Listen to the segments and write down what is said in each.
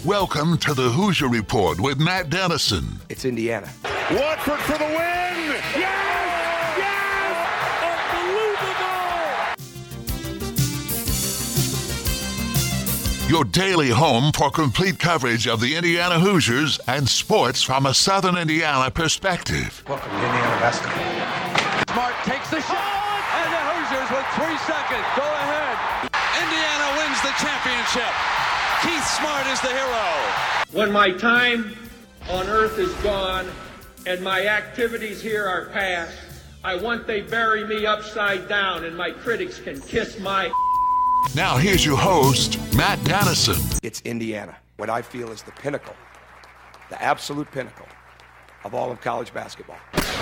Welcome to the Hoosier Report with Matt Dennison. It's Indiana. Watford for the win! Yes! Yes! Unbelievable! Your daily home for complete coverage of the Indiana Hoosiers and sports from a Southern Indiana perspective. Welcome to Indiana basketball. Smart takes the shot, and the Hoosiers with 3 seconds go ahead. Indiana wins the championship. Keith Smart is the hero. When my time on earth is gone and my activities here are past, I want they bury me upside down and my critics can kiss my... Now here's your host, Matt Dennison. It's Indiana, what I feel is the pinnacle, the absolute pinnacle of all of college basketball.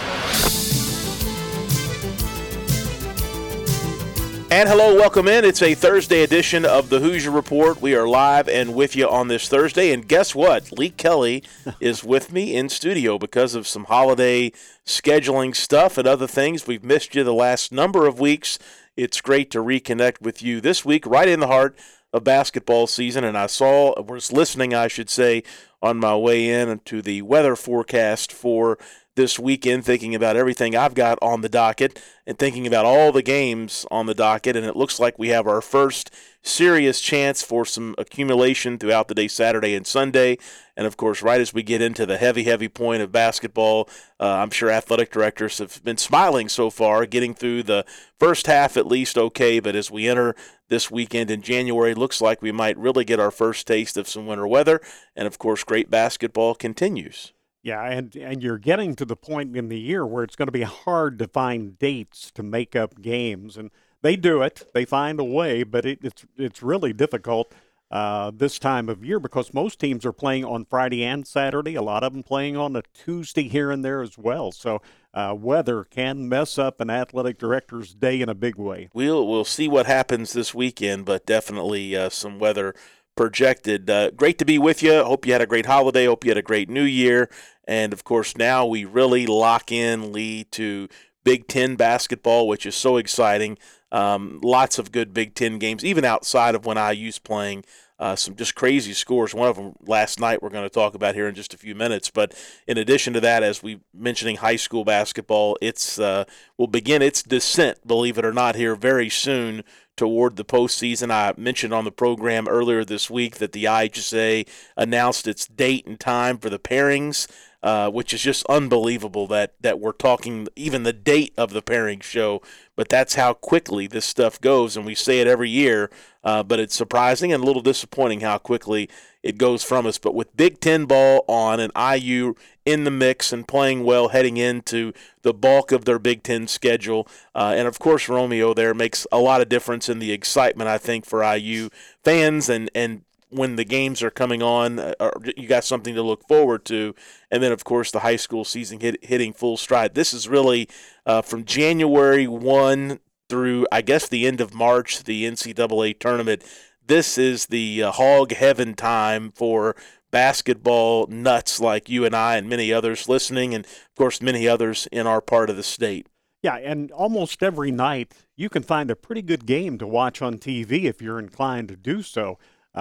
And hello, welcome in. It's a Thursday edition of the Hoosier Report. We are live and with you on this Thursday. And guess what? Lee Kelly is with me in studio because of some holiday scheduling stuff and other things. We've missed you the last number of weeks. It's great to reconnect with you this week, right in the heart of basketball season. And I was listening, I should say, on my way in to the weather forecast for this weekend, thinking about everything I've got on the docket and thinking about all the games on the docket, and it looks like we have our first serious chance for some accumulation throughout the day, Saturday and Sunday. And, of course, right as we get into the heavy point of basketball, I'm sure athletic directors have been smiling so far, getting through the first half at least okay, but as we enter this weekend in January, it looks like we might really get our first taste of some winter weather, and, of course, great basketball continues. Yeah, and you're getting to the point in the year where it's going to be hard to find dates to make up games, and they do it. They find a way, but it's really difficult this time of year because most teams are playing on Friday and Saturday. A lot of them playing on a Tuesday here and there as well. So weather can mess up an athletic director's day in a big way. We'll see what happens this weekend, but definitely some weather projected. Great to be with you. Hope you had a great holiday. Hope you had a great New Year. And, of course, now we really lock in, Lee, to Big Ten basketball, which is so exciting. Lots of good Big Ten games, even outside of when IU's playing. Some just crazy scores. One of them last night we're going to talk about here in just a few minutes. But in addition to that, as we mentioning high school basketball, it's will begin its descent, believe it or not, here very soon toward the postseason. I mentioned on the program earlier this week that the IHSA announced its date and time for the pairings, which is just unbelievable that we're talking even the date of the pairing show. But that's how quickly this stuff goes, and we say it every year, but it's surprising and a little disappointing how quickly it goes from us. But with Big Ten ball on and IU in the mix and playing well heading into the bulk of their Big Ten schedule, and of course Romeo there makes a lot of difference in the excitement, I think, for IU fans and when the games are coming on, you got something to look forward to. And then, of course, the high school season hitting full stride. This is really from January 1 through, I guess, the end of March, the NCAA tournament. This is the hog heaven time for basketball nuts like you and I and many others listening, and, of course, many others in our part of the state. Yeah, and almost every night you can find a pretty good game to watch on TV if you're inclined to do so.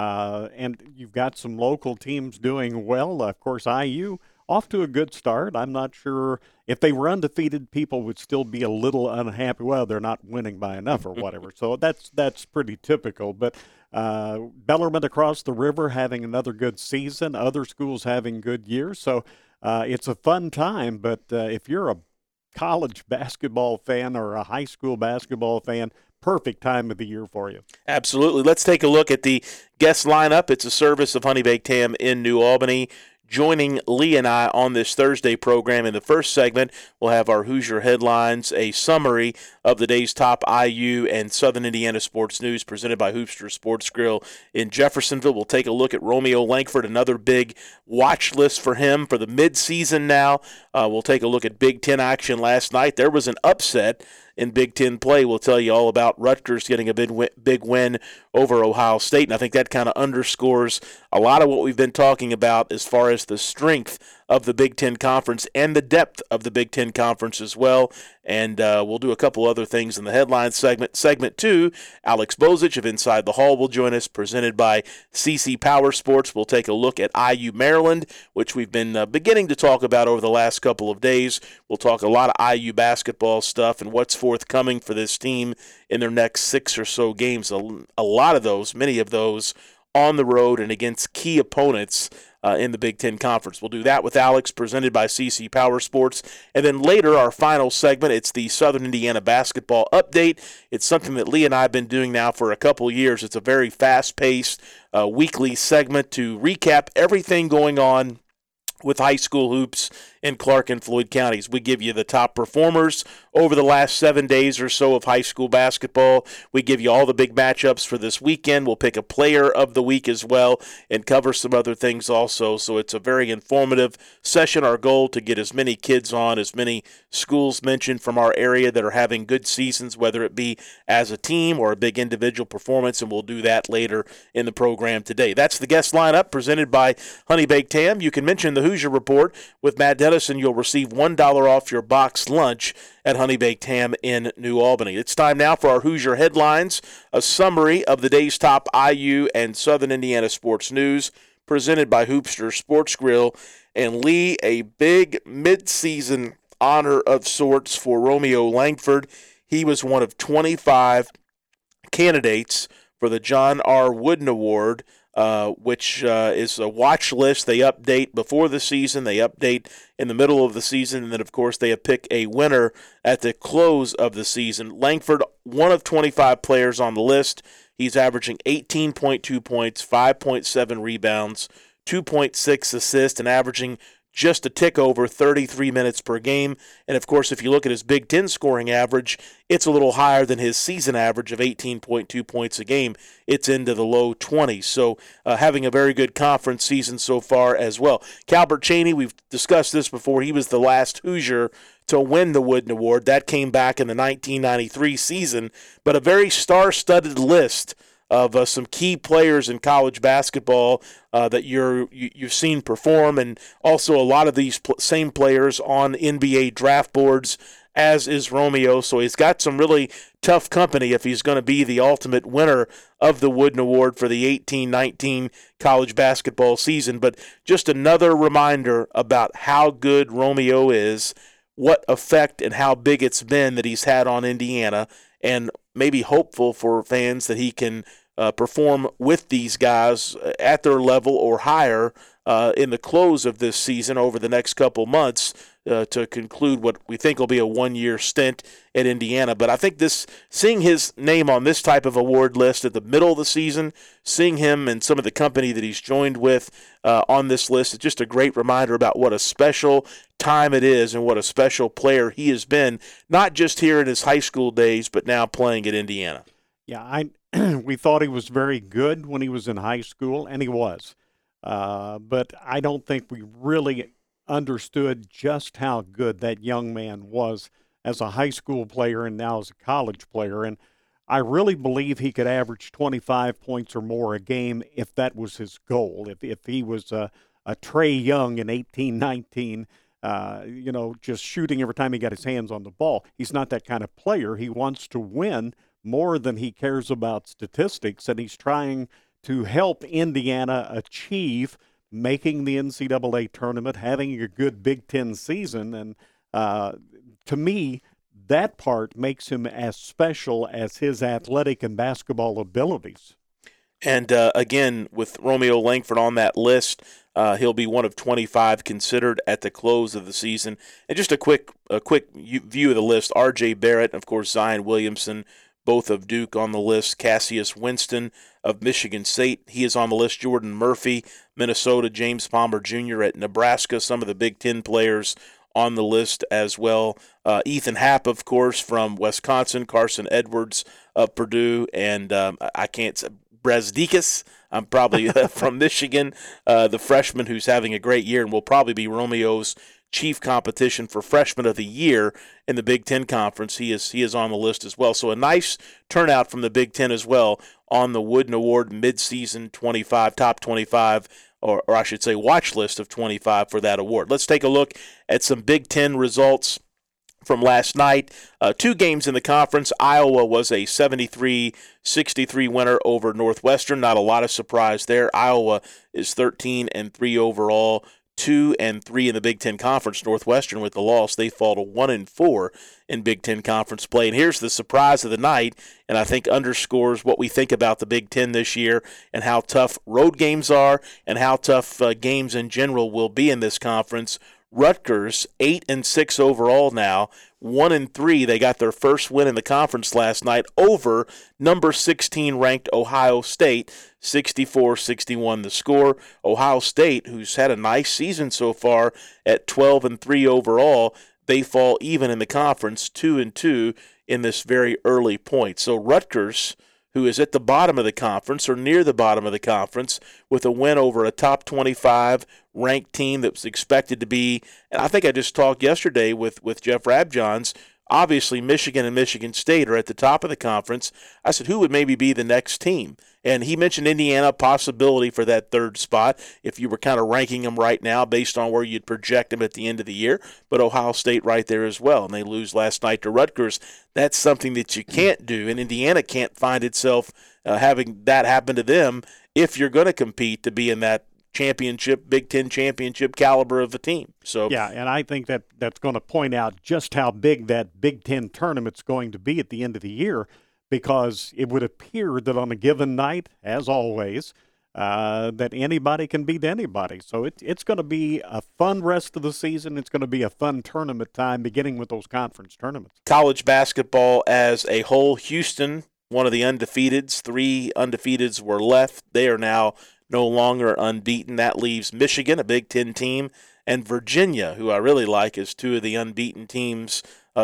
And you've got some local teams doing well. Of course, IU off to a good start. I'm not sure if they were undefeated, people would still be a little unhappy. Well, they're not winning by enough or whatever. So that's pretty typical. But Bellarmine across the river having another good season. Other schools having good years. So it's a fun time. But if you're a college basketball fan or a high school basketball fan, perfect time of the year for you. Absolutely. Let's take a look at the guest lineup. It's a service of Honey Baked Ham in New Albany. Joining Lee and I on this Thursday program, in the first segment, we'll have our Hoosier headlines, a summary of the day's top IU and Southern Indiana sports news presented by Hoopster Sports Grill in Jeffersonville. We'll take a look at Romeo Langford, another big watch list for him for the midseason now. We'll take a look at Big Ten action last night. There was an upset in Big Ten play. We'll tell you all about Rutgers getting a big win over Ohio State, and I think that kind of underscores a lot of what we've been talking about as far as the strength of the Big Ten Conference and the depth of the Big Ten Conference as well. And we'll do a couple other things in the headline segment. Segment 2, Alex Bozich of Inside the Hall will join us, presented by CC Power Sports. We'll take a look at IU Maryland, which we've been beginning to talk about over the last couple of days. We'll talk a lot of IU basketball stuff and what's forthcoming for this team in their next 6 or so games. A lot of those, many of those, on the road and against key opponents in the Big Ten Conference. We'll do that with Alex, presented by CC Power Sports. And then later, our final segment, it's the Southern Indiana basketball update. It's something that Lee and I have been doing now for a couple years. It's a very fast-paced weekly segment to recap everything going on with high school hoops in Clark and Floyd counties. We give you the top performers over the last 7 days or so of high school basketball. We give you all the big matchups for this weekend. We'll pick a player of the week as well and cover some other things also. So it's a very informative session. Our goal to get as many kids on, as many schools mentioned from our area that are having good seasons, whether it be as a team or a big individual performance, and we'll do that later in the program today. That's the guest lineup presented by Honey Baked Ham. You can mention the Hoosier Report with Matt Dennison. You'll receive $1 off your boxed lunch at Honey Baked Ham in New Albany. It's time now for our Hoosier headlines, a summary of the day's top IU and Southern Indiana sports news, presented by Hoopster Sports Grill. And Lee, a big mid-season honor of sorts for Romeo Langford. He was one of 25 candidates for the John R. Wooden Award, which is a watch list. They update before the season, they update in the middle of the season, and then, of course, they pick a winner at the close of the season. Langford, one of 25 players on the list. He's averaging 18.2 points, 5.7 rebounds, 2.6 assists, and averaging just a tick over 33 minutes per game. And, of course, if you look at his Big Ten scoring average, it's a little higher than his season average of 18.2 points a game. It's into the low 20s. So having a very good conference season so far as well. Calbert Chaney, we've discussed this before. He was the last Hoosier to win the Wooden Award. That came back in the 1993 season. But a very star-studded list of some key players in college basketball that you've seen perform, and also a lot of these same players on NBA draft boards, as is Romeo. So he's got some really tough company if he's going to be the ultimate winner of the Wooden Award for the 18-19 college basketball season. But just another reminder about how good Romeo is, what effect and how big it's been that he's had on Indiana, and maybe hopeful for fans that he can perform with these guys at their level or higher in the close of this season over the next couple months to conclude what we think will be a one-year stint at Indiana. But I think seeing his name on this type of award list at the middle of the season, seeing him and some of the company that he's joined with on this list, is just a great reminder about what a special time it is and what a special player he has been, not just here in his high school days, but now playing at Indiana. Yeah, we thought he was very good when he was in high school, and he was. But I don't think we really understood just how good that young man was as a high school player and now as a college player. And I really believe he could average 25 points or more a game if that was his goal. If he was a Trae Young in 18-19, just shooting every time he got his hands on the ball. He's not that kind of player. He wants to win more than he cares about statistics, and he's trying to help Indiana achieve making the NCAA tournament, having a good Big Ten season. And to me, that part makes him as special as his athletic and basketball abilities. And again, with Romeo Langford on that list, he'll be one of 25 considered at the close of the season. And just a quick view of the list: R.J. Barrett, of course, Zion Williamson, both of Duke on the list. Cassius Winston of Michigan State, he is on the list. Jordan Murphy, Minnesota. James Palmer Jr. at Nebraska. Some of the Big Ten players on the list as well. Ethan Happ, of course, from Wisconsin. Carson Edwards of Purdue. And Brazdeikis, I'm probably from Michigan, the freshman who's having a great year and will probably be Romeo's chief competition for Freshman of the Year in the Big Ten Conference. He is on the list as well. So a nice turnout from the Big Ten as well on the Wooden Award midseason top 25 or I should say watch list of 25 for that award. Let's take a look at some Big Ten results from last night. 2 games in the conference. Iowa was a 73-63 winner over Northwestern. Not a lot of surprise there. Iowa is 13-3 overall, 2-3 in the Big Ten Conference. Northwestern, with the loss, they fall to 1-4 in Big Ten Conference play. And here's the surprise of the night, and I think underscores what we think about the Big Ten this year and how tough road games are and how tough games in general will be in this conference. Rutgers, 8-6 overall now, 1-3. They got their first win in the conference last night over number 16 ranked Ohio State, 64-61 the score. Ohio State, who's had a nice season so far at 12-3 overall, they fall even in the conference, 2-2 in this very early point. So Rutgers, who is at the bottom of the conference or near the bottom of the conference, with a win over a top 25 ranked team that was expected to be, and I think I just talked yesterday with Jeff Rabjohns, obviously Michigan and Michigan State are at the top of the conference. I said, who would maybe be the next team? And he mentioned Indiana, possibility for that third spot if you were kind of ranking them right now based on where you'd project them at the end of the year, but Ohio State right there as well, and they lose last night to Rutgers. That's something that you can't do, and Indiana can't find itself having that happen to them if you're going to compete to be in that championship, Big Ten championship caliber of a team. So yeah, and I think that's going to point out just how big that Big Ten tournament's going to be at the end of the year, because it would appear that on a given night, as always, that anybody can beat anybody. So it's going to be a fun rest of the season. It's going to be a fun tournament time, beginning with those conference tournaments. College basketball as a whole, Houston, one of the undefeateds. 3 undefeateds were left. They are now no longer unbeaten. That leaves Michigan, a Big Ten team, and Virginia, who I really like, as 2 of the unbeaten teams,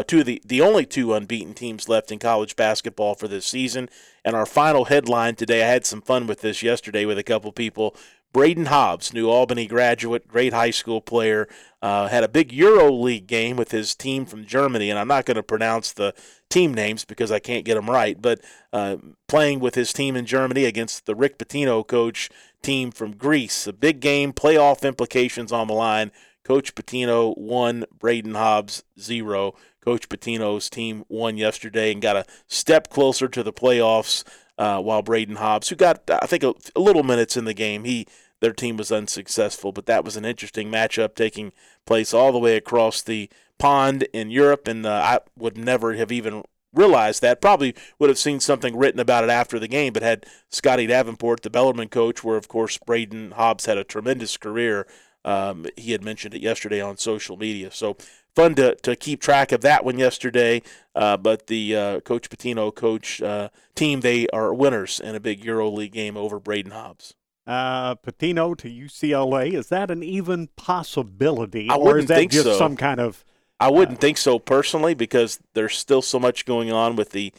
the only 2 unbeaten teams left in college basketball for this season. And our final headline today, I had some fun with this yesterday with a couple people. Braden Hobbs, New Albany graduate, great high school player, had a big EuroLeague game with his team from Germany, and I'm not going to pronounce the team names because I can't get them right, but playing with his team in Germany against the Rick Pitino coach team from Greece. A big game, playoff implications on the line. Coach Pitino won, Braden Hobbs 0. Coach Pitino's team won yesterday and got a step closer to the playoffs, while Braden Hobbs, who got, I think, a little minutes in the game, their team was unsuccessful. But that was an interesting matchup taking place all the way across the pond in Europe, and I would never have even realized that. Probably would have seen something written about it after the game, but had Scotty Davenport, the Bellarmine coach, where, of course, Braden Hobbs had a tremendous career. He had mentioned it yesterday on social media. So fun to keep track of that one yesterday. But the Coach Pitino team, they are winners in a big EuroLeague game over Braden Hobbs. Pitino to UCLA, is that an even possibility? I wouldn't or is that think just so. Some kind of... I wouldn't think so personally, because there's still so much going on with the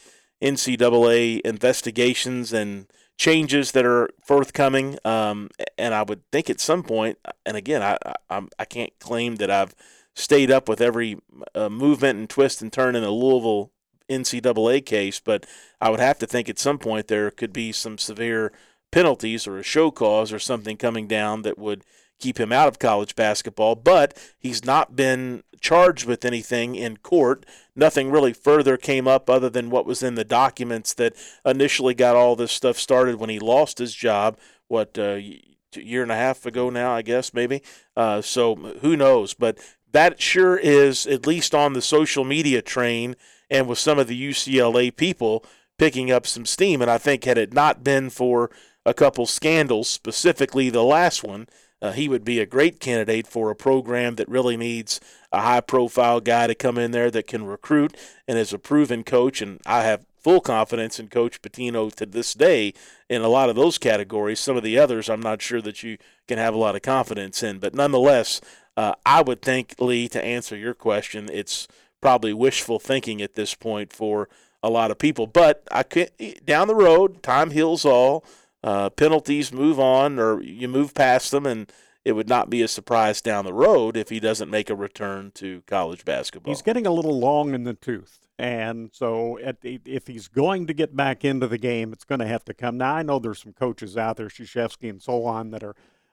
NCAA investigations and changes that are forthcoming. And I would think at some point, and again, I can't claim that I've stayed up with every movement and twist and turn in the Louisville NCAA case, but I would have to think at some point there could be some severe penalties or a show cause or something coming down that would keep him out of college basketball. But he's not been charged with anything in court. Nothing really further came up other than what was in the documents that initially got all this stuff started when he lost his job, a year and a half ago now, I guess, maybe. So who knows? But that sure is, at least on the social media train and with some of the UCLA people, picking up some steam. And I think had it not been for a couple scandals, specifically the last one, he would be a great candidate for a program that really needs a high-profile guy to come in there that can recruit and is a proven coach. And I have full confidence in Coach Pitino to this day in a lot of those categories. Some of the others I'm not sure that you can have a lot of confidence in. But nonetheless, I would think, Lee, to answer your question, it's probably wishful thinking at this point for a lot of people. But down the road, time heals all. Penalties move on, or you move past them, and it would not be a surprise down the road if he doesn't make a return to college basketball. He's getting a little long in the tooth, and so if he's going to get back into the game, it's going to have to come. Now, I know there's some coaches out there, Krzyzewski and so on, that are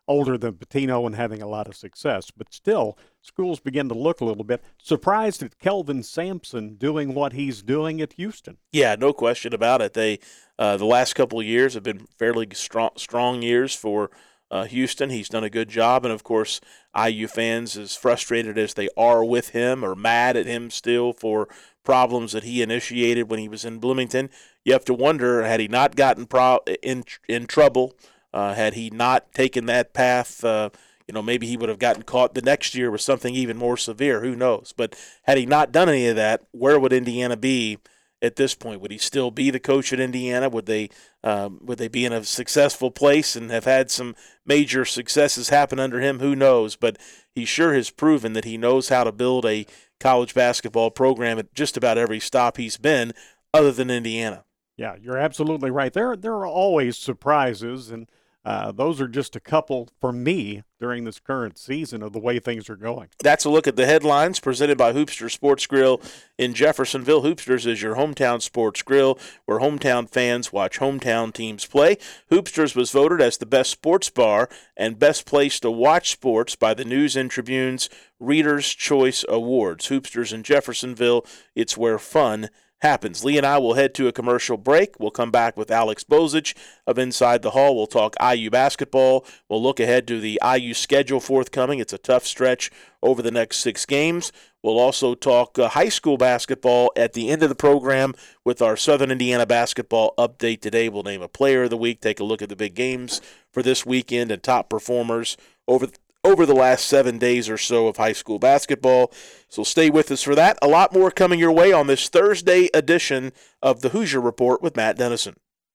older than Pitino and having a lot of success. But still, schools begin to look a little bit surprised at Kelvin Sampson doing what he's doing at Houston. Yeah, no question about it. They the last couple of years have been fairly strong years for Houston. He's done a good job, and of course, IU fans, as frustrated as they are with him or mad at him still for problems that he initiated when he was in Bloomington, you have to wonder, had he not gotten in trouble, had he not taken that path, maybe he would have gotten caught the next year with something even more severe. Who knows? But had he not done any of that, where would Indiana be at this point? Would he still be the coach at Indiana? Would they be in a successful place and have had some major successes happen under him? Who knows? But he sure has proven that he knows how to build a college basketball program at just about every stop he's been, other than Indiana. Yeah, you're absolutely right. There are always surprises, and those are just a couple for me during this current season of the way things are going. That's a look at the headlines presented by Hoopster Sports Grill in Jeffersonville. Hoopsters is your hometown sports grill where hometown fans watch hometown teams play. Hoopsters was voted as the best sports bar and best place to watch sports by the News and Tribune's Reader's Choice Awards. Hoopsters in Jeffersonville, it's where fun happens. Lee and I will head to a commercial break. We'll come back with Alex Bozich of Inside the Hall. We'll talk IU basketball. We'll look ahead to the IU schedule forthcoming. It's a tough stretch over the next 6 games. We'll also talk high school basketball at the end of the program with our Southern Indiana basketball update today. We'll name a player of the week, take a look at the big games for this weekend and top performers over the last 7 days or so of high school basketball. So stay with us for that. A lot more coming your way on this Thursday edition of the Hoosier Report with Matt Dennison.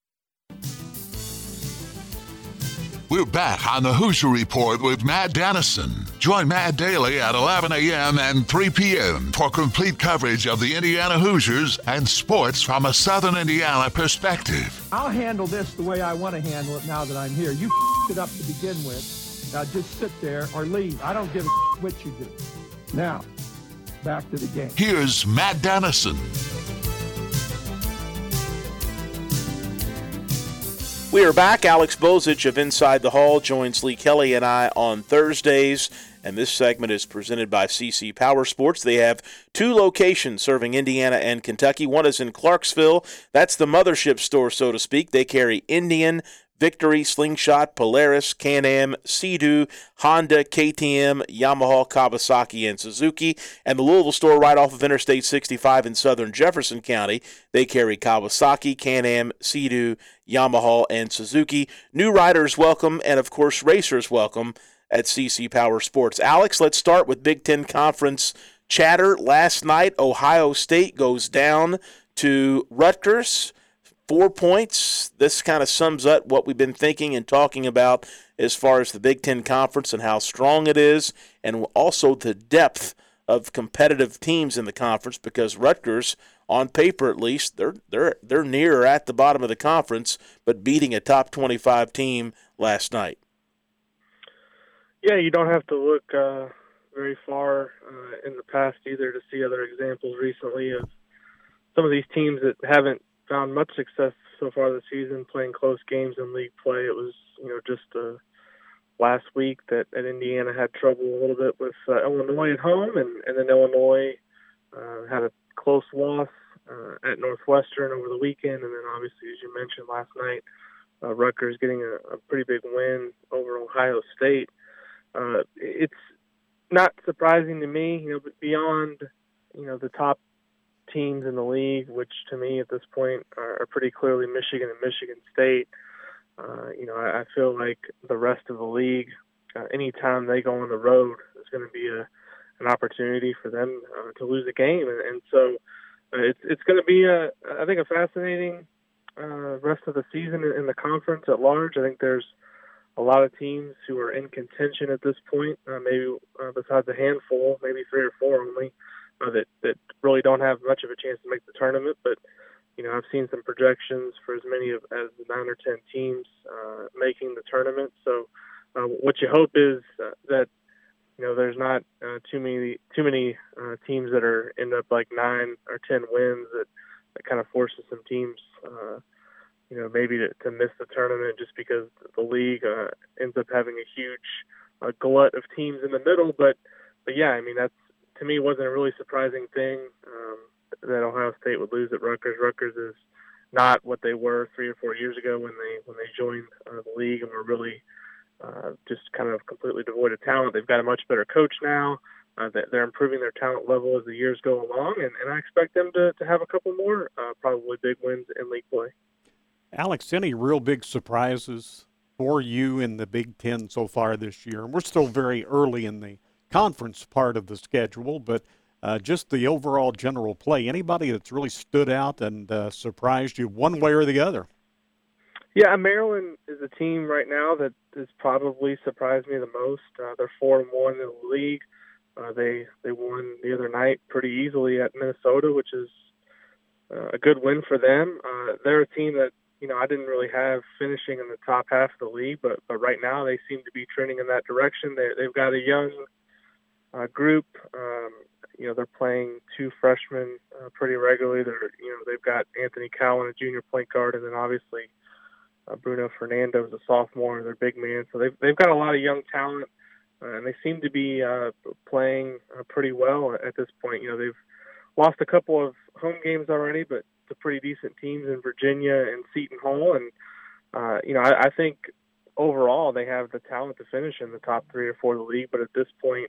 We're back on the Hoosier Report with Matt Dennison. Join Matt daily at 11 a.m. and 3 p.m. for complete coverage of the Indiana Hoosiers and sports from a Southern Indiana perspective. I'll handle this the way I want to handle it now that I'm here. You it up to begin with. Now just sit there or leave. I don't give a what you do. Now, back to the game. Here's Matt Dennison. We are back. Alex Bozich of Inside the Hall joins Lee Kelly and I on Thursdays, and this segment is presented by CC Power Sports. They have 2 locations serving Indiana and Kentucky. One is in Clarksville. That's the mothership store, so to speak. They carry Indian, Victory, Slingshot, Polaris, Can-Am, Sea-Doo, Honda, KTM, Yamaha, Kawasaki, and Suzuki. And the Louisville store right off of Interstate 65 in southern Jefferson County, they carry Kawasaki, Can-Am, Sea-Doo, Yamaha, and Suzuki. New riders welcome, and of course racers welcome at CC Power Sports. Alex, let's start with Big Ten Conference chatter. Last night, Ohio State goes down to Rutgers. 4 points. This kind of sums up what we've been thinking and talking about as far as the Big Ten Conference and how strong it is, and also the depth of competitive teams in the conference, because Rutgers, on paper at least, they're near or at the bottom of the conference, but beating a top 25 team last night. Yeah, you don't have to look very far in the past either to see other examples recently of some of these teams that haven't found much success so far this season playing close games in league play. It was, just last week that Indiana had trouble a little bit with Illinois at home, and then Illinois had a close loss at Northwestern over the weekend, and then obviously, as you mentioned last night, Rutgers getting a pretty big win over Ohio State. It's not surprising to me, but beyond, the top teams in the league, which to me at this point are pretty clearly Michigan and Michigan State. I feel like the rest of the league, anytime they go on the road, is going to be an opportunity for them to lose a game, and so it's going to be I think a fascinating rest of the season in the conference at large. I think there's a lot of teams who are in contention at this point, maybe besides a handful, maybe 3 or 4 only. That really don't have much of a chance to make the tournament, but I've seen some projections for as many as 9 or 10 teams making the tournament. So what you hope is that there's not too many teams that end up like 9 or 10 wins that kind of forces some teams maybe to miss the tournament just because the league ends up having a huge glut of teams in the middle. But yeah, I mean, that's, to me, wasn't a really surprising thing that Ohio State would lose at Rutgers. Rutgers is not what they were 3 or 4 years ago when they joined the league and were really just kind of completely devoid of talent. They've got a much better coach now. They're improving their talent level as the years go along, and I expect them to have a couple more probably big wins in league play. Alex, any real big surprises for you in the Big Ten so far this year? And we're still very early in the conference part of the schedule, but just the overall general play. Anybody that's really stood out and surprised you one way or the other? Yeah, Maryland is a team right now that has probably surprised me the most. They're 4-1 in the league. They won the other night pretty easily at Minnesota, which is a good win for them. They're a team that I didn't really have finishing in the top half of the league, but right now they seem to be trending in that direction. They've got a young group. They're playing 2 freshmen pretty regularly. They've got Anthony Cowan, a junior point guard, and then obviously Bruno Fernando is a sophomore, their big man. So they've got a lot of young talent, and they seem to be playing pretty well at this point. They've lost a couple of home games already, but to pretty decent teams in Virginia and Seton Hall. And, I think overall they have the talent to finish in the top 3 or 4 of the league. But at this point,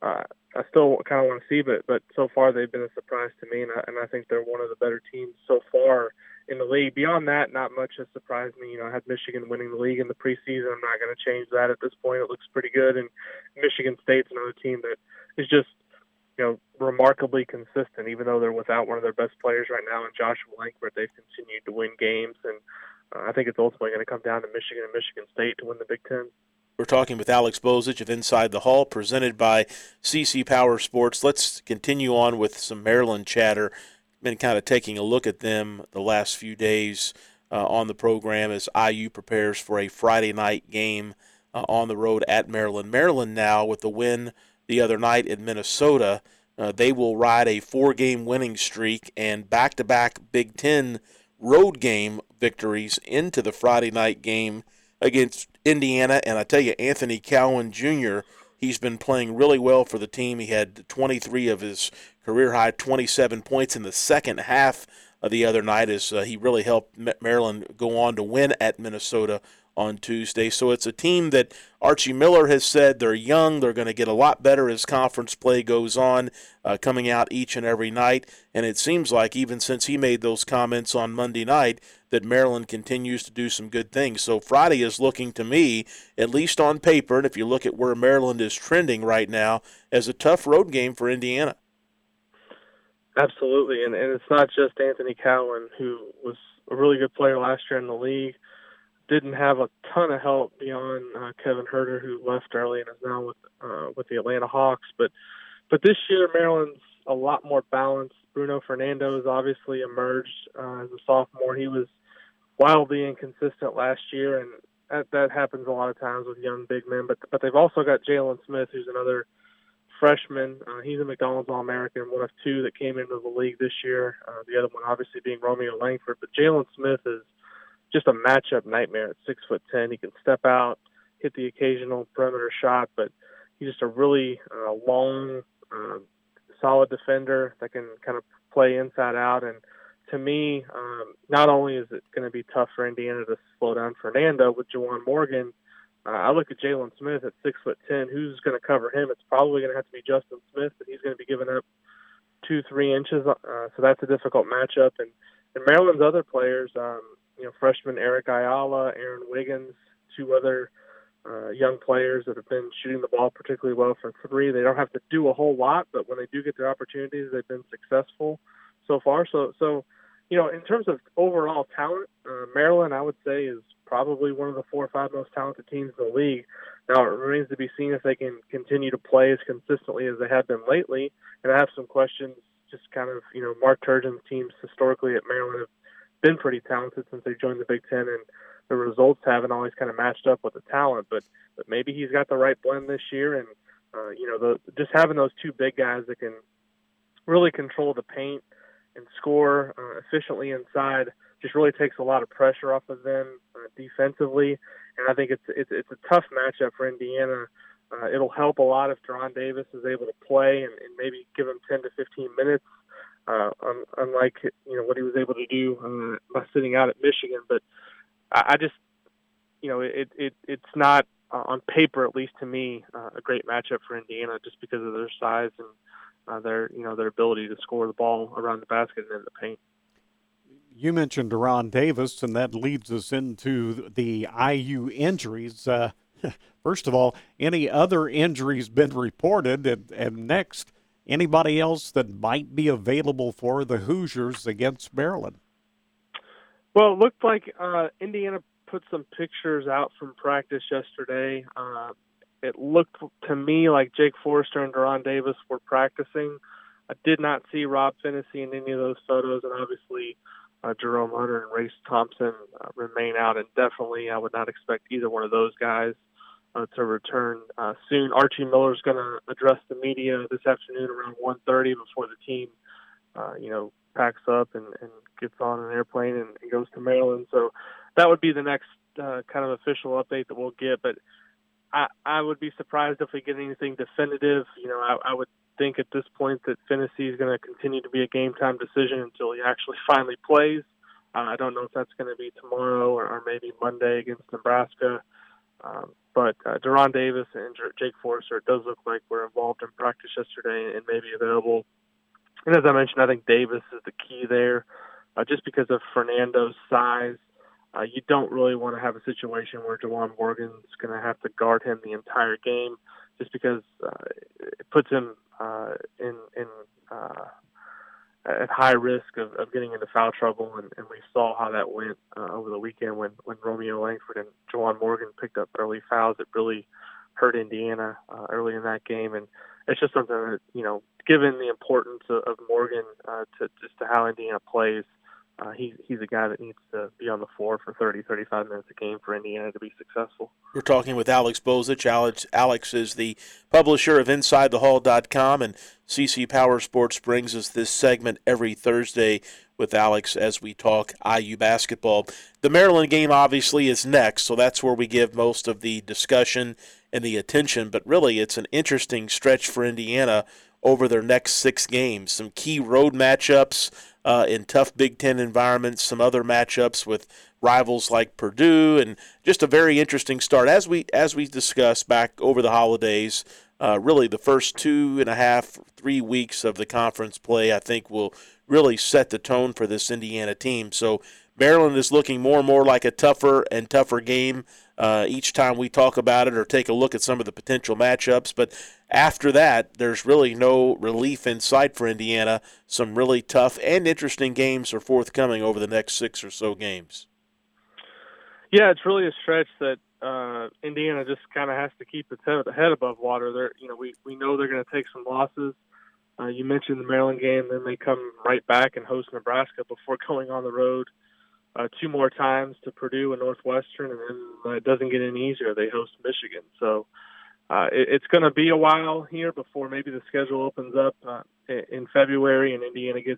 I still kind of want to see, but so far they've been a surprise to me, and I think they're one of the better teams so far in the league. Beyond that, not much has surprised me. I had Michigan winning the league in the preseason. I'm not going to change that at this point. It looks pretty good, and Michigan State's another team that is just remarkably consistent, even though they're without one of their best players right now in Joshua Langford. They've continued to win games, and I think it's ultimately going to come down to Michigan and Michigan State to win the Big Ten. We're talking with Alex Bozich of Inside the Hall, presented by CC Power Sports. Let's continue on with some Maryland chatter. Been kind of taking a look at them the last few days on the program as IU prepares for a Friday night game on the road at Maryland. Maryland now, with the win the other night in Minnesota, they will ride a 4-game winning streak and back-to-back Big Ten road game victories into the Friday night game against Indiana. And I tell you, Anthony Cowan Jr., he's been playing really well for the team. He had 23 of his career-high 27 points in the second half of the other night as he really helped Maryland go on to win at Minnesota on Tuesday. So it's a team that Archie Miller has said they're young, they're going to get a lot better as conference play goes on, coming out each and every night. And it seems like even since he made those comments on Monday night that Maryland continues to do some good things. So Friday is looking to me, at least on paper, and if you look at where Maryland is trending right now, as a tough road game for Indiana. Absolutely, and it's not just Anthony Cowan, who was a really good player last year in the league. Didn't have a ton of help beyond Kevin Huerter, who left early and is now with the Atlanta Hawks. But this year, Maryland's a lot more balanced. Bruno Fernando has obviously emerged as a sophomore. He was wildly inconsistent last year, and that happens a lot of times with young big men. But they've also got Jalen Smith, who's another freshman. He's a McDonald's All-American, one of 2 that came into the league this year. The other one obviously being Romeo Langford. But Jalen Smith is just a matchup nightmare at 6'10". He can step out, hit the occasional perimeter shot, but he's just a really long, solid defender that can kind of play inside out. And to me, not only is it going to be tough for Indiana to slow down Fernando with Juwan Morgan, I look at Jalen Smith at 6'10". Who's going to cover him? It's probably going to have to be Justin Smith, but he's going to be giving up 2-3 inches. So that's a difficult matchup. And Maryland's other players, freshman Eric Ayala, Aaron Wiggins, 2 other young players that have been shooting the ball particularly well from 3. They don't have to do a whole lot, but when they do get their opportunities, they've been successful so far. So in terms of overall talent, Maryland, I would say, is probably one of the 4 or 5 most talented teams in the league. Now, it remains to be seen if they can continue to play as consistently as they have been lately. And I have some questions, just kind of, Mark Turgeon's teams historically at Maryland have been pretty talented since they joined the Big Ten, and the results haven't always kind of matched up with the talent. But maybe he's got the right blend this year, and just having those 2 big guys that can really control the paint and score efficiently inside just really takes a lot of pressure off of them defensively. And I think it's a tough matchup for Indiana. It'll help a lot if Deron Davis is able to play and maybe give him 10 to 15 minutes, unlike what he was able to do by sitting out at Michigan. But I just it's not on paper, at least to me, a great matchup for Indiana just because of their size and their ability to score the ball around the basket and in the paint. You mentioned Deron Davis, and that leads us into the IU injuries. First of all, any other injuries been reported? And next, anybody else that might be available for the Hoosiers against Maryland? Well, it looked like Indiana put some pictures out from practice yesterday. It looked to me like Jake Forrester and Deron Davis were practicing. I did not see Rob Phinisee in any of those photos, and obviously Jerome Hunter and Race Thompson remain out indefinitely. I would not expect either one of those guys to return soon. Archie Miller's going to address the media this afternoon around 1:30 before the team, packs up and gets on an airplane and goes to Maryland. So that would be the next kind of official update that we'll get. But I would be surprised if we get anything definitive. I would think at this point that Phinisee is going to continue to be a game-time decision until he actually finally plays. I don't know if that's going to be tomorrow or maybe Monday against Nebraska. But Deron Davis and Jake Forrester, it does look like we're involved in practice yesterday and maybe available. And as I mentioned, I think Davis is the key there just because of Fernando's size. You don't really want to have a situation where Juwan Morgan's going to have to guard him the entire game just because it puts him at high risk of getting into foul trouble, and we saw how that went over the weekend when Romeo Langford and Juwan Morgan picked up early fouls. It really hurt Indiana early in that game, and it's just something that, given the importance of Morgan to how Indiana plays, he's a guy that needs to be on the floor for 30, 35 minutes a game for Indiana to be successful. We're talking with Alex Bozich. Alex is the publisher of InsideTheHall.com, and CC Power Sports brings us this segment every Thursday with Alex as we talk IU basketball. The Maryland game obviously is next, so that's where we give most of the discussion and the attention, but really it's an interesting stretch for Indiana over their next 6 games. Some key road matchups in tough Big Ten environments, some other matchups with rivals like Purdue, and just a very interesting start. As we discussed back over the holidays, really the first 2.5-3 weeks of the conference play, I think, will really set the tone for this Indiana team. So Maryland is looking more and more like a tougher and tougher game each time we talk about it or take a look at some of the potential matchups. But after that, there's really no relief in sight for Indiana. Some really tough and interesting games are forthcoming over the next 6 or so games. Yeah, it's really a stretch that Indiana just kind of has to keep its head above water. We know they're going to take some losses. You mentioned the Maryland game, then they come right back and host Nebraska before going on the road 2 more times to Purdue and Northwestern, and then it doesn't get any easier. They host Michigan. So it's going to be a while here before maybe the schedule opens up in February and Indiana gets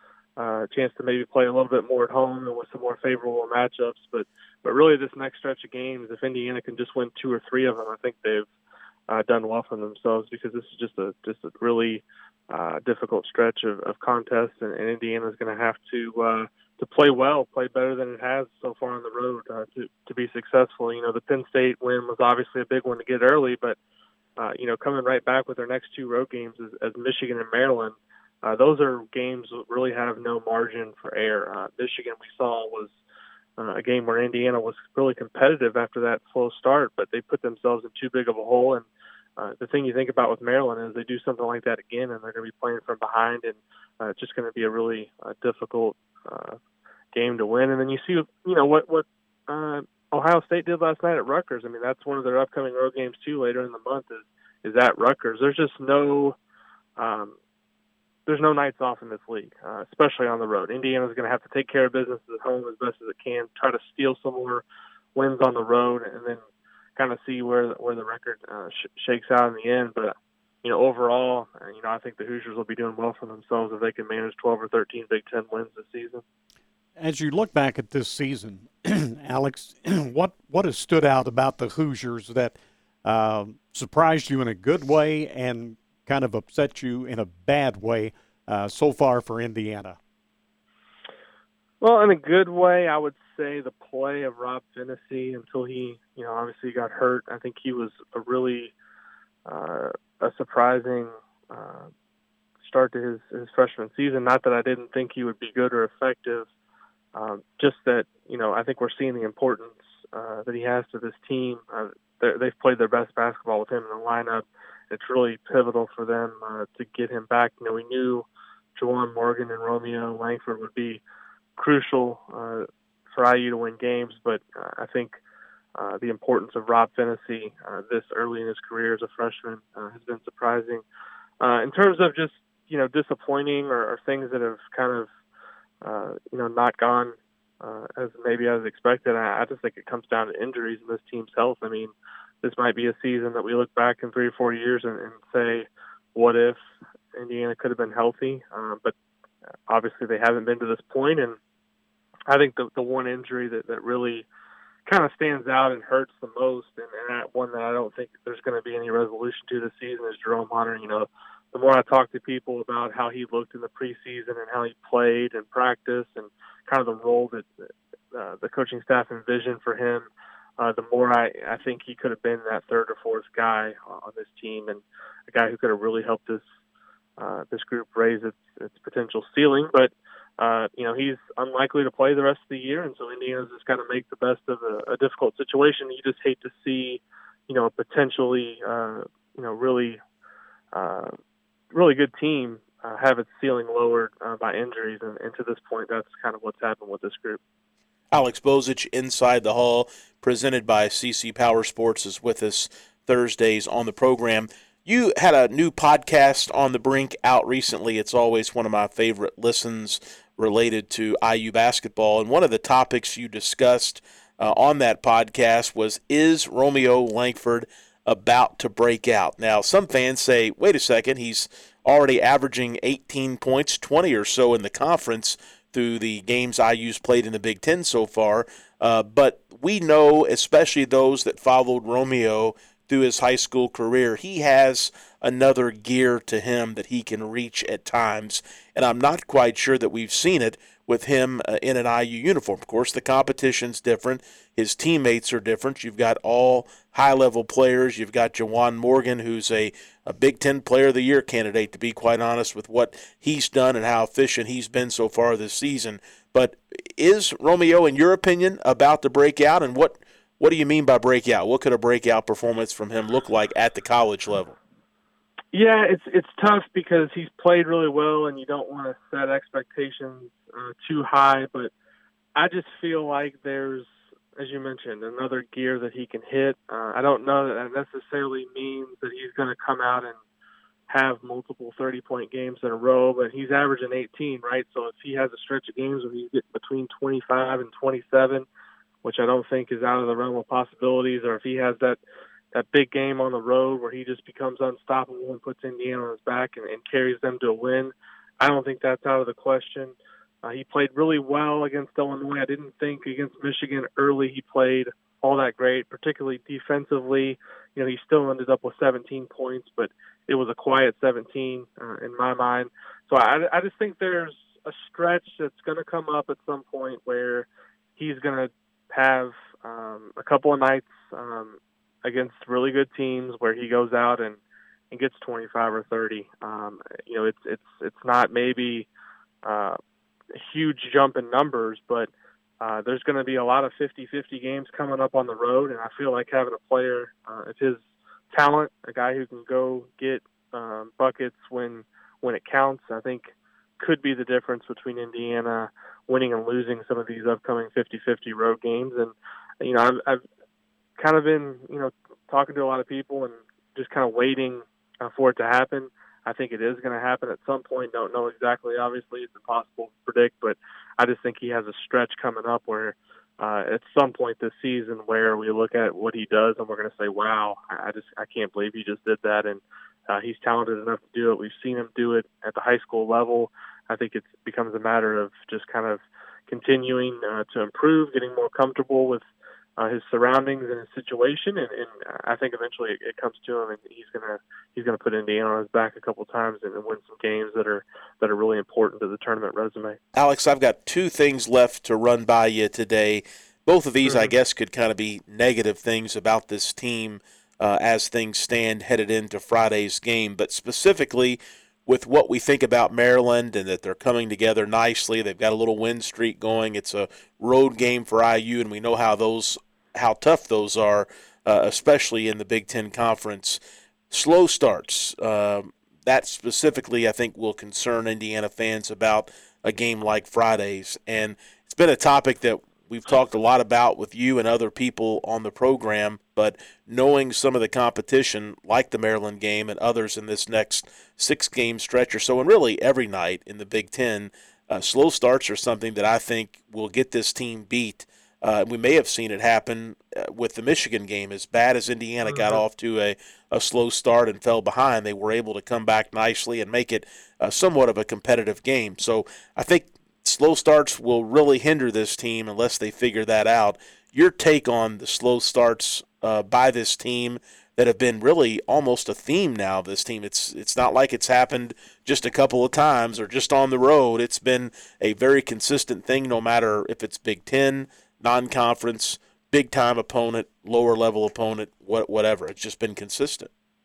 a chance to maybe play a little bit more at home and with some more favorable matchups. But really this next stretch of games, if Indiana can just win 2 or 3 of them, I think they've done well for themselves, because this is just a really difficult stretch of contests, and Indiana's going to have to play well, play better than it has so far on the road to be successful. The Penn State win was obviously a big one to get early, but coming right back with their next 2 road games as Michigan and Maryland, those are games that really have no margin for error. Michigan, we saw, was a game where Indiana was really competitive after that slow start, but they put themselves in too big of a hole. And the thing you think about with Maryland is they do something like that again, and they're going to be playing from behind, and it's just going to be a really difficult game to win. And then you see, what Ohio State did last night at Rutgers. I mean, that's one of their upcoming road games too later in the month is at Rutgers. There's just no nights off in this league, especially on the road. Indiana's going to have to take care of business at home as best as it can, try to steal some more wins on the road, and then kind of see where the record shakes out in the end. But overall, I think the Hoosiers will be doing well for themselves if they can manage 12 or 13 Big Ten wins this season. As you look back at this season, Alex, what has stood out about the Hoosiers that surprised you in a good way and kind of upset you in a bad way so far for Indiana? Well, in a good way, I would say the play of Rob Phinisee until he, obviously got hurt. I think he was a really a surprising start to his freshman season. Not that I didn't think he would be good or effective, just that, I think we're seeing the importance that he has to this team. They've played their best basketball with him in the lineup. It's really pivotal for them to get him back. We knew Juwan Morgan and Romeo Langford would be crucial for IU to win games, but I think the importance of Rob Phinisee this early in his career as a freshman has been surprising. In terms of just, disappointing or things that have kind of, not gone as expected, I just think it comes down to injuries and this team's health. I mean, this might be a season that we look back in 3 or 4 years and say, what if Indiana could have been healthy? But obviously they haven't been to this point, and I think the one injury that really kind of stands out and hurts the most, and one that I don't think there's going to be any resolution to this season, is Jerome Hunter. The more I talk to people about how he looked in the preseason and how he played and practiced and kind of the role that the coaching staff envisioned for him, the more I think he could have been that third or fourth guy on this team, and a guy who could have really helped this group raise its potential ceiling. But he's unlikely to play the rest of the year, and so Indiana's just got to make the best of a difficult situation. You just hate to see, a potentially, really good team have its ceiling lowered by injuries, and to this point, that's kind of what's happened with this group. Alex Bozich, Inside the Hall, presented by CC Power Sports, is with us Thursdays on the program. You had a new podcast, On the Brink, out recently. It's always one of my favorite listens related to IU basketball. And one of the topics you discussed on that podcast was, is Romeo Langford about to break out? Now, some fans say, wait a second, he's already averaging 18 points, 20 or so in the conference through the games IU's played in the Big Ten so far. But we know, especially those that followed Romeo through his high school career, he has another gear to him that he can reach at times, and I'm not quite sure that we've seen it with him in an IU uniform. Of course, the competition's different. His teammates are different. You've got all high-level players. You've got Juwan Morgan, who's a Big Ten Player of the Year candidate, to be quite honest, with what he's done and how efficient he's been so far this season. But is Romeo, in your opinion, about to break out, and what do you mean by breakout? What could a breakout performance from him look like at the college level? Yeah, it's tough because he's played really well, and you don't want to set expectations too high. But I just feel like there's, as you mentioned, another gear that he can hit. I don't know that necessarily means that he's going to come out and have multiple 30-point games in a row, but he's averaging 18, right? So if he has a stretch of games where he's getting between 25 and 27, which I don't think is out of the realm of possibilities, or if he has that big game on the road where he just becomes unstoppable and puts Indiana on his back and carries them to a win, I don't think that's out of the question. He played really well against Illinois. I didn't think against Michigan early he played all that great, particularly defensively. He still ended up with 17 points, but it was a quiet 17 in my mind. So I just think there's a stretch that's going to come up at some point where he's going to have a couple of nights against really good teams where he goes out and gets 25 or 30. It's not maybe a huge jump in numbers, but there's going to be a lot of 50-50 games coming up on the road, and I feel like having a player of his talent, a guy who can go get buckets when it counts, I think could be the difference between Indiana winning and losing some of these upcoming 50-50 road games. And, I've kind of been, talking to a lot of people and just kind of waiting for it to happen. I think it is going to happen at some point. Don't know exactly. Obviously, it's impossible to predict, but I just think he has a stretch coming up where at some point this season where we look at what he does and we're going to say, wow, I can't believe he just did that. And He's talented enough to do it. We've seen him do it at the high school level. I think it becomes a matter of just kind of continuing to improve, getting more comfortable with his surroundings and his situation, and I think eventually it comes to him, and he's gonna put Indiana on his back a couple times and win some games that are really important to the tournament resume. Alex, I've got two things left to run by you today. Both of these, I guess, could kind of be negative things about this team as things stand headed into Friday's game. But specifically with what we think about Maryland and that they're coming together nicely, they've got a little win streak going. It's a road game for IU, and we know how tough those are, especially in the Big Ten Conference. Slow starts, that specifically I think will concern Indiana fans about a game like Friday's. And it's been a topic that we've talked a lot about with you and other people on the program, but knowing some of the competition, like the Maryland game and others in this next 6-game stretch or so, and really every night in the Big Ten, slow starts are something that I think will get this team beat. We may have seen it happen with the Michigan game. As bad as Indiana got off to a slow start and fell behind, they were able to come back nicely and make it somewhat of a competitive game. So I think slow starts will really hinder this team unless they figure that out. Your take on the slow starts by this team that have been really almost a theme now of this team. It's not like it's happened just a couple of times or just on the road. It's been a very consistent thing no matter if it's Big Ten, non-conference, big-time opponent, lower-level opponent, whatever. It's just been consistent.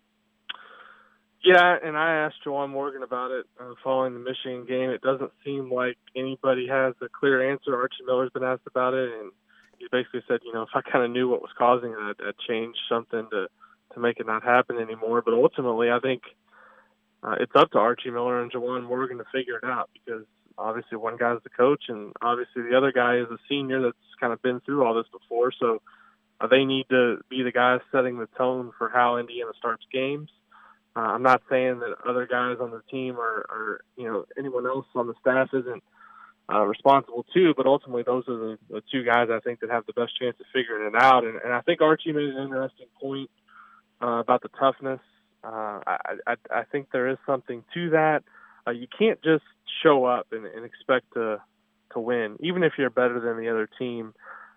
Yeah, and I asked Juwan Morgan about it following the Michigan game. It doesn't seem like anybody has a clear answer. Archie Miller's been asked about it, and he basically said, if I kind of knew what was causing it, I'd change something to make it not happen anymore. But ultimately, I think it's up to Archie Miller and Juwan Morgan to figure it out, because obviously one guy's the coach, and obviously the other guy is a senior that's kind of been through all this before. So they need to be the guys setting the tone for how Indiana starts games. I'm not saying that other guys on the team are anyone else on the staff isn't responsible too, but ultimately those are the two guys I think that have the best chance of figuring it out. And I think Archie made an interesting point about the toughness. I think there is something to that. You can't just show up and expect to win, even if you're better than the other team.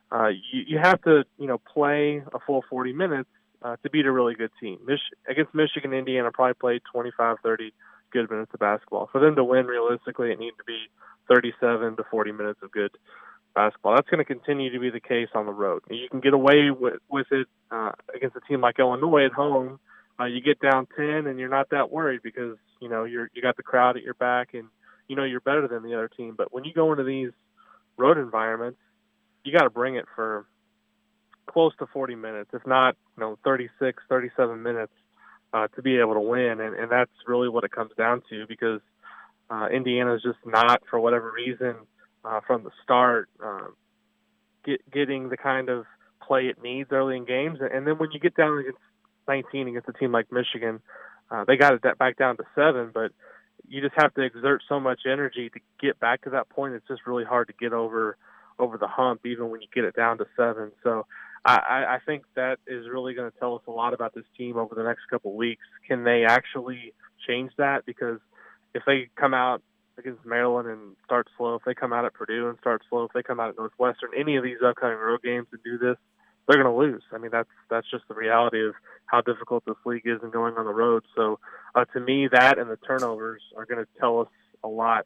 You have to play a full 40 minutes to beat a really good team. Against Michigan, Indiana probably played 25, 30 good minutes of basketball. For them to win, realistically, it needs to be 37 to 40 minutes of good basketball. That's going to continue to be the case on the road. You can get away with it against a team like Illinois at home. You get down 10, and you're not that worried because you got the crowd at your back, and you're better than the other team. But when you go into these road environments, you got to bring it for close to 40 minutes, if not 36, 37 minutes to be able to win. And that's really what it comes down to, because Indiana is just not, for whatever reason, from the start, getting the kind of play it needs early in games. And then when you get down against 19 against a team like Michigan, they got it back down to 7, but you just have to exert so much energy to get back to that point. It's just really hard to get over the hump, even when you get it down to 7. So I think that is really going to tell us a lot about this team over the next couple of weeks. Can they actually change that? Because if they come out against Maryland and start slow, if they come out at Purdue and start slow, if they come out at Northwestern, any of these upcoming road games and do this, they're going to lose. I mean, that's just the reality of how difficult this league is and going on the road. So to me, that and the turnovers are going to tell us a lot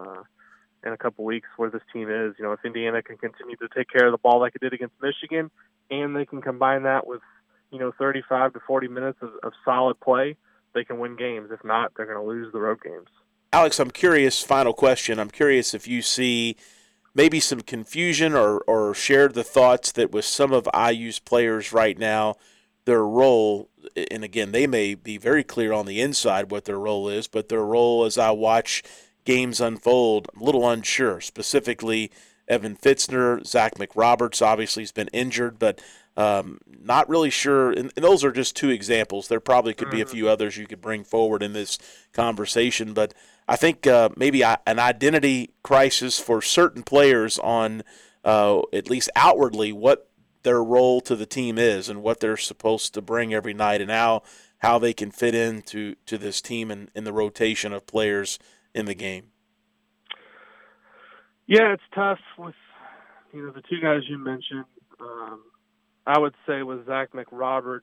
in a couple weeks where this team is. If Indiana can continue to take care of the ball like it did against Michigan, and they can combine that with 35 to 40 minutes of solid play, they can win games. If not, they're going to lose the road games. Alex, I'm curious, final question. I'm curious if you see maybe some confusion or shared the thoughts that with some of IU's players right now, their role, and again, they may be very clear on the inside what their role is, but their role as I watch games unfold, I'm a little unsure. Specifically, Evan Fitzner, Zach McRoberts obviously has been injured, but not really sure. And those are just two examples. There probably could be a few others you could bring forward in this conversation, but I think maybe an identity crisis for certain players on at least outwardly what their role to the team is and what they're supposed to bring every night, and how they can fit into this team and in the rotation of players in the game? Yeah, it's tough with the two guys you mentioned. I would say with Zach McRoberts,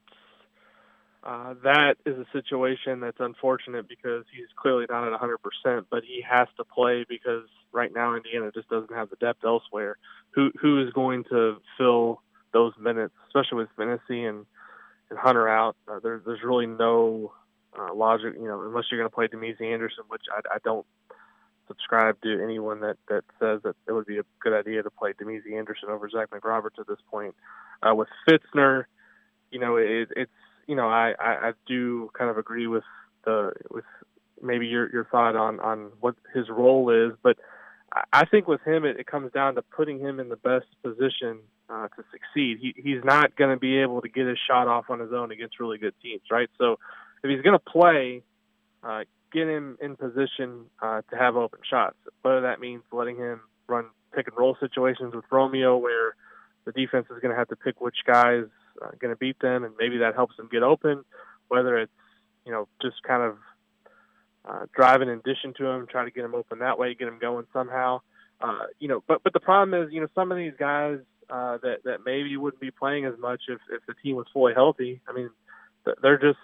that is a situation that's unfortunate because he's clearly not at 100%, but he has to play because right now Indiana just doesn't have the depth elsewhere. Who is going to fill those minutes, especially with Finney and Hunter out? There's really no logic, unless you're going to play Demezy Anderson, which I don't subscribe to anyone that says that it would be a good idea to play Demezy Anderson over Zach McRoberts at this point. With Fitzner, it's I do kind of agree with maybe your thought on what his role is, but I think with him it comes down to putting him in the best position to succeed. He's not going to be able to get his shot off on his own against really good teams, right? So if he's going to play, get him in position to have open shots, whether that means letting him run pick and roll situations with Romeo where the defense is going to have to pick which guys going to beat them, and maybe that helps them get open, whether it's just kind of driving in addition to him, try to get him open that way, get him going somehow. But the problem is, some of these guys that maybe wouldn't be playing as much if the team was fully healthy. I mean, they're just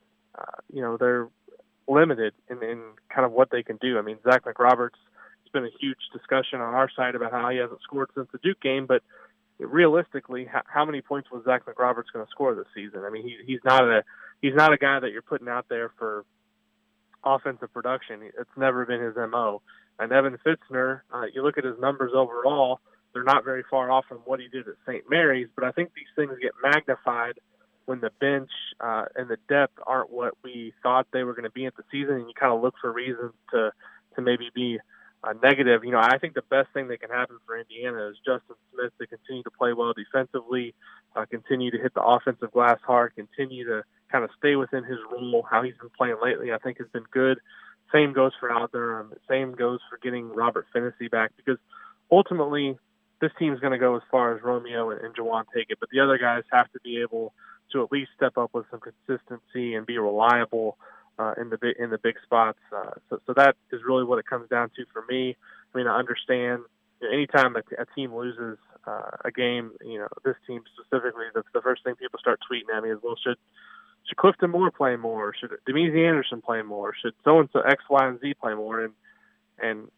they're limited in kind of what they can do. I mean, Zach McRoberts, it's been a huge discussion on our side about how he hasn't scored since the Duke game, but realistically, how many points was Zach McRoberts going to score this season? I mean, he's not a guy that you're putting out there for offensive production. It's never been his MO. And Evan Fitzner, you look at his numbers overall, they're not very far off from what he did at St. Mary's, but I think these things get magnified when the bench and the depth aren't what we thought they were going to be at the season, and you kind of look for reasons to maybe be negative. I think the best thing that can happen for Indiana is Justin Smith to continue to play well defensively, continue to hit the offensive glass hard, continue to kind of stay within his role. How he's been playing lately, I think, has been good. Same goes for Al Durham. Same goes for getting Robert Finney back, because ultimately this team's going to go as far as Romeo and Jawan take it, but the other guys have to be able to at least step up with some consistency and be reliable in the big spots. So that is really what it comes down to for me. I mean, I understand anytime a team loses a game, this team specifically, the first thing people start tweeting at me is, well, should Clifton Moore play more? Should Demezy Anderson play more? Should so-and-so X, Y, and Z play more? And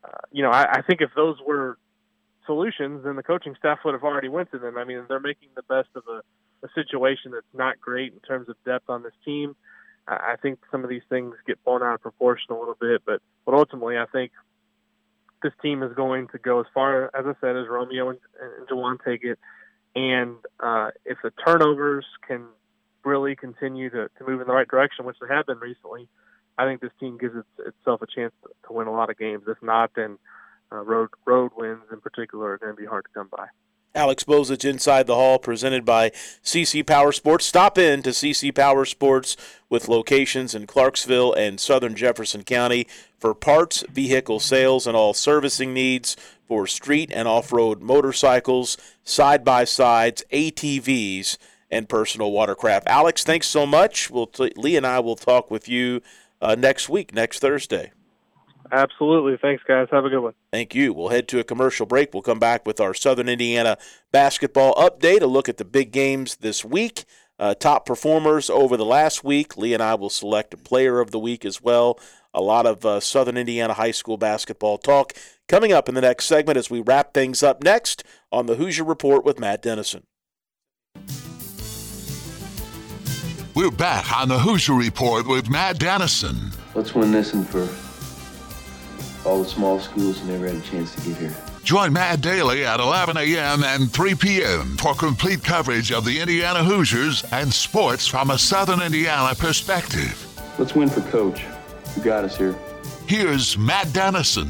I think if those were solutions, then the coaching staff would have already went to them. I mean, they're making the best of a situation that's not great in terms of depth on this team. I think some of these things get blown out of proportion a little bit, but ultimately I think this team is going to go as far, as I said, as Romeo and Jawan take it. And if the turnovers can really continue to move in the right direction, which they have been recently, I think this team gives itself a chance to win a lot of games. If not, then road wins in particular are going to be hard to come by. Alex Bozich inside the hall, presented by CC Power Sports. Stop in to CC Power Sports with locations in Clarksville and southern Jefferson County for parts, vehicle sales, and all servicing needs for street and off-road motorcycles, side-by-sides, ATVs, and personal watercraft. Alex, thanks so much. Lee and I will talk with you next Thursday. Absolutely. Thanks, guys. Have a good one. Thank you. We'll head to a commercial break. We'll come back with our Southern Indiana basketball update, a look at the big games this week, top performers over the last week. Lee and I will select a player of the week as well. A lot of Southern Indiana high school basketball talk coming up in the next segment as we wrap things up next on the Hoosier Report with Matt Dennison. We're back on the Hoosier Report with Matt Dennison. Let's win this one for all the small schools who never had a chance to get here. Join Matt Daly at 11 a.m. and 3 p.m. for complete coverage of the Indiana Hoosiers and sports from a Southern Indiana perspective. Let's win for Coach, who got us here. Here's Matt Dennison.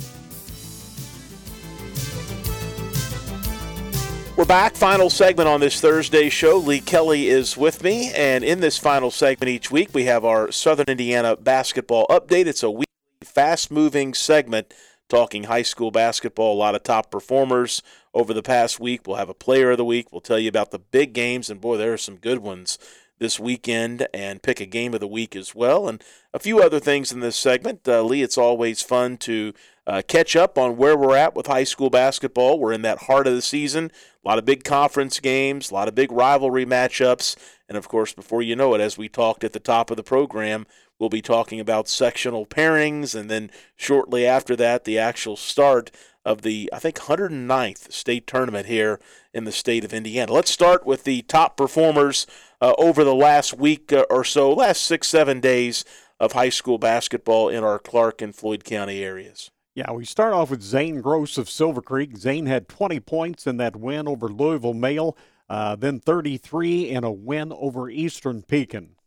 We're back. Final segment on this Thursday show. Lee Kelly is with me, and in this final segment each week, we have our Southern Indiana basketball update. It's a weekly, fast-moving segment talking high school basketball, a lot of top performers over the past week. We'll have a player of the week. We'll tell you about the big games, and boy, there are some good ones this weekend, and pick a game of the week as well, and a few other things in this segment. Lee, it's always fun to catch up on where we're at with high school basketball. We're in that heart of the season, a lot of big conference games, a lot of big rivalry matchups, and of course, before you know it, as we talked at the top of the program, we'll be talking about sectional pairings, and then shortly after that, the actual start of the, I think, 109th state tournament here in the state of Indiana. Let's start with the top performers over the last week or so, last 6-7 days of high school basketball in our Clark and Floyd County areas. Yeah, we start off with Zane Gross of Silver Creek. Zane had 20 points in that win over Louisville Male, then 33 in a win over Eastern Pekin.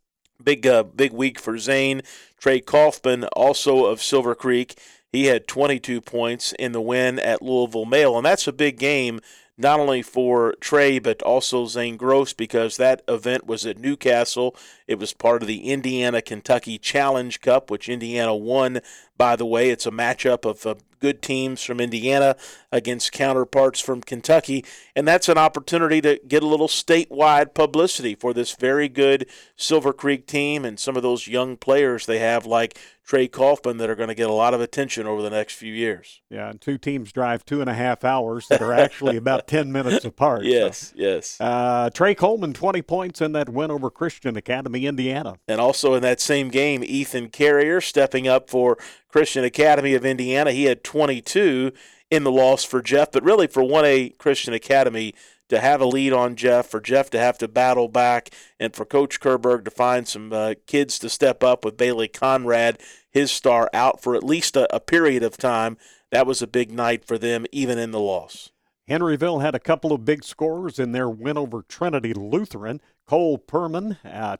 Big week for Zane. Trey Kaufman, also of Silver Creek, he had 22 points in the win at Louisville Male, and that's a big game not only for Trey but also Zane Gross, because that event was at Newcastle. It was part of the Indiana-Kentucky Challenge Cup, which Indiana won, by the way. It's a matchup of good teams from Indiana against counterparts from Kentucky, and that's an opportunity to get a little statewide publicity for this very good Silver Creek team and some of those young players they have like Trey Kaufman that are going to get a lot of attention over the next few years. Yeah, and two teams drive 2.5 hours that are actually about 10 minutes apart. Yes. Trey Coleman, 20 points in that win over Christian Academy, Indiana. And also in that same game, Ethan Carrier stepping up for Christian Academy of Indiana. He had 22 in the loss for Jeff, but really for 1A Christian Academy to have a lead on Jeff, for Jeff to have to battle back, and for Coach Kerberg to find some kids to step up with Bailey Conrad, his star, out for at least a period of time. That was a big night for them, even in the loss. Henryville had a couple of big scorers in their win over Trinity Lutheran. Cole Perman,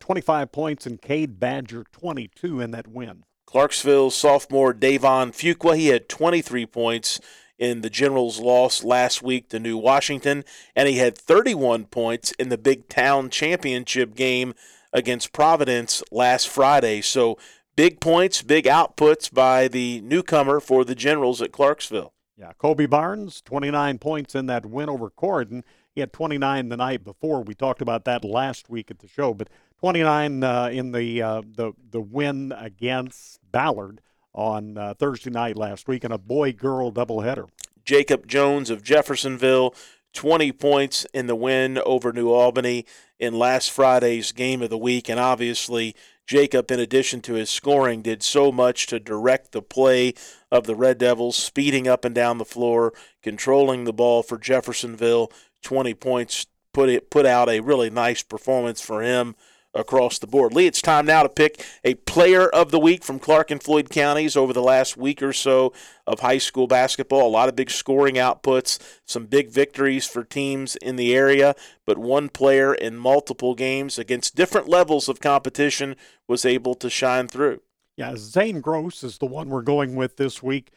25 points, and Cade Badger, 22 in that win. Clarksville's sophomore Davon Fuqua, he had 23 points in the Generals' loss last week to New Washington, and he had 31 points in the Big Town Championship game against Providence last Friday. So big points, big outputs by the newcomer for the Generals at Clarksville. Yeah, Kobe Barnes, 29 points in that win over Corydon. He had 29 the night before. We talked about that last week at the show, but 29 in the win against Ballard on Thursday night last week, and a boy-girl doubleheader. Jacob Jones of Jeffersonville, 20 points in the win over New Albany in last Friday's game of the week. And obviously, Jacob, in addition to his scoring, did so much to direct the play of the Red Devils, speeding up and down the floor, controlling the ball for Jeffersonville. 20 points, put out a really nice performance for him across the board. Lee, it's time now to pick a player of the week from Clark and Floyd counties over the last week or so of high school basketball. A lot of big scoring outputs, some big victories for teams in the area, but one player in multiple games against different levels of competition was able to shine through. Yeah, Zane Gross is the one we're going with this week.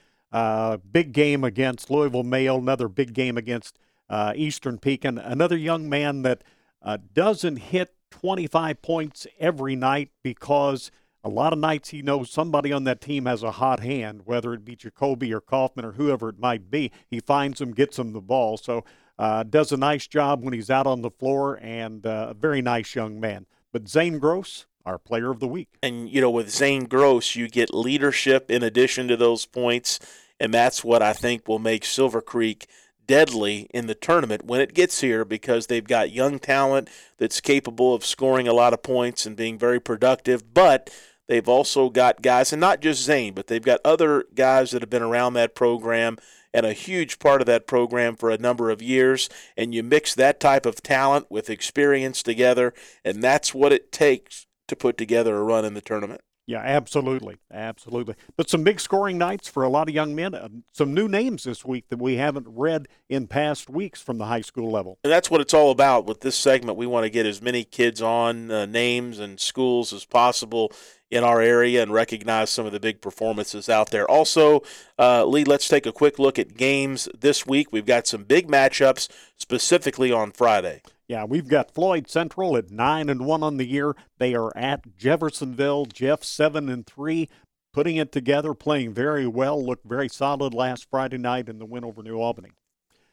Big game against Louisville Male, another big game against Eastern Pekin, another young man that doesn't hit 25 points every night because a lot of nights he knows somebody on that team has a hot hand, whether it be Jacoby or Kaufman or whoever it might be. He finds them, gets them the ball. So does a nice job when he's out on the floor, and a very nice young man. But Zane Gross, our player of the week. And, you know, with Zane Gross, you get leadership in addition to those points, and that's what I think will make Silver Creek deadly in the tournament when it gets here, because they've got young talent that's capable of scoring a lot of points and being very productive, but they've also got guys, and not just Zane, but they've got other guys that have been around that program and a huge part of that program for a number of years, and you mix that type of talent with experience together, and that's what it takes to put together a run in the tournament. Yeah, absolutely. Absolutely. But some big scoring nights for a lot of young men. Some new names this week that we haven't read in past weeks from the high school level. And that's what it's all about with this segment. We want to get as many kids on, names and schools as possible in our area and recognize some of the big performances out there. Also, Lee, let's take a quick look at games this week. We've got some big matchups specifically on Friday. Yeah, we've got Floyd Central at 9-1 on the year. They are at Jeffersonville. Jeff 7-3, putting it together, playing very well, looked very solid last Friday night in the win over New Albany.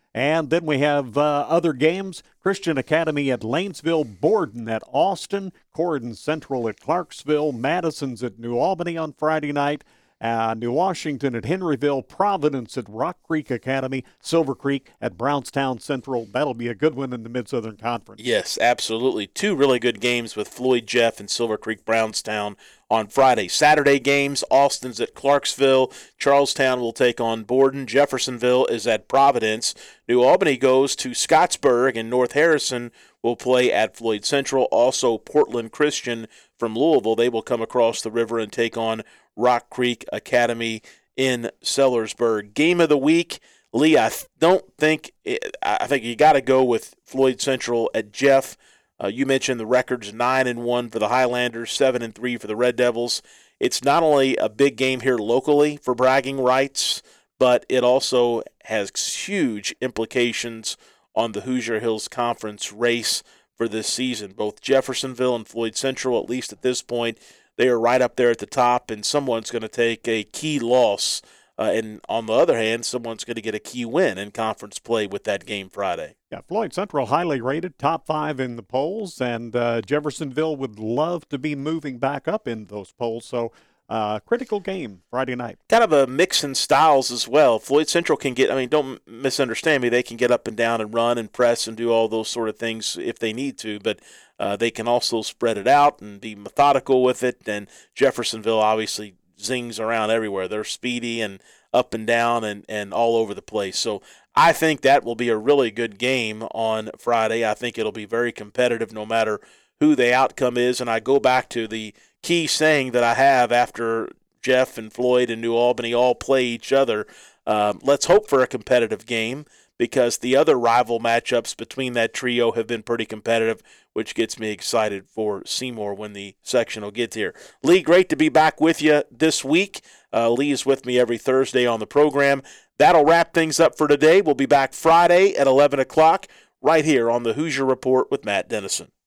And then we have other games. Christian Academy at Lanesville, Borden at Austin, Corydon Central at Clarksville, Madison's at New Albany on Friday night, New Washington at Henryville, Providence at Rock Creek Academy, Silver Creek at Brownstown Central. That'll be a good one in the Mid-Southern Conference. Yes, absolutely. Two really good games with Floyd Jeff and Silver Creek Brownstown on Friday. Saturday games, Austin's at Clarksville, Charlestown will take on Borden, Jeffersonville is at Providence, New Albany goes to Scottsburg, and North Harrison will play at Floyd Central. Also, Portland Christian from Louisville, they will come across the river and take on Rock Creek Academy in Sellersburg. Game of the week, Lee, I think you got to go with Floyd Central at Jeff. You mentioned the records, 9-1 for the Highlanders, 7-3 for the Red Devils. It's not only a big game here locally for bragging rights, but it also has huge implications on the Hoosier Hills Conference race for this season. Both Jeffersonville and Floyd Central, at least at this point, they are right up there at the top, and someone's going to take a key loss. And on the other hand, someone's going to get a key win in conference play with that game Friday. Yeah, Floyd Central highly rated, top 5 in the polls, and Jeffersonville would love to be moving back up in those polls. So critical game Friday night. Kind of a mix in styles as well. Floyd Central can get, don't misunderstand me, they can get up and down and run and press and do all those sort of things if they need to, but they can also spread it out and be methodical with it. And Jeffersonville obviously zings around everywhere. They're speedy and up and down and all over the place. So I think that will be a really good game on Friday. I think it'll be very competitive no matter who the outcome is. And I go back to the key saying that I have after Jeff and Floyd and New Albany all play each other. Let's hope for a competitive game, because the other rival matchups between that trio have been pretty competitive, which gets me excited for Seymour when the sectional gets here. Lee, great to be back with you this week. Lee is with me every Thursday on the program. That'll wrap things up for today. We'll be back Friday at 11 o'clock right here on the Hoosier Report with Matt Dennison.